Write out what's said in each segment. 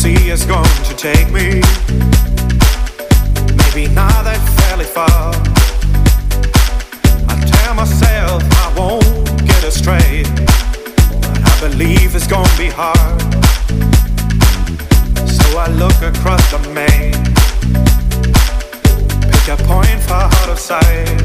sea is going to take me. Maybe not that fairly far. I tell myself I won't get astray, but I believe it's gonna be hard. So I look across the main, pick a point for out of sight.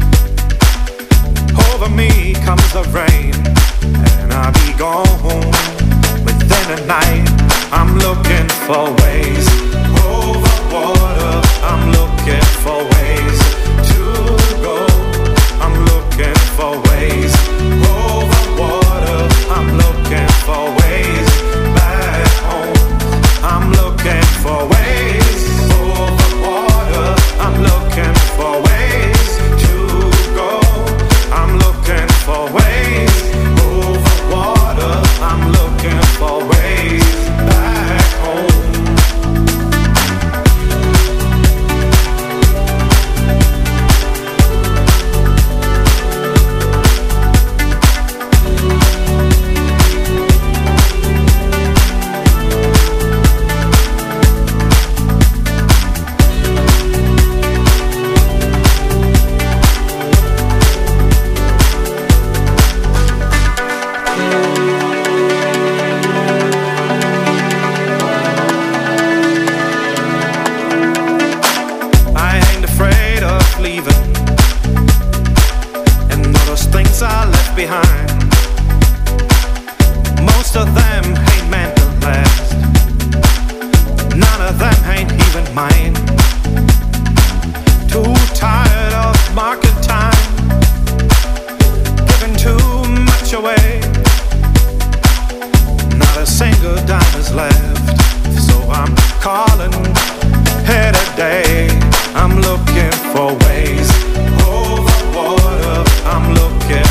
Over me comes the rain, and I'll be gone within a night. I'm looking for ways over water. I'm looking for ways to go. I'm looking for ways over water. I'm looking for ways back home. I'm looking for ways over water. I'm looking for ways to go. I'm looking for ways over water. I'm looking for ways back home. Behind. Most of them ain't meant to last. None of them ain't even mine. Too tired of market time, giving too much away. Not a single dime is left. So I'm calling here today. I'm looking for ways over water. I'm looking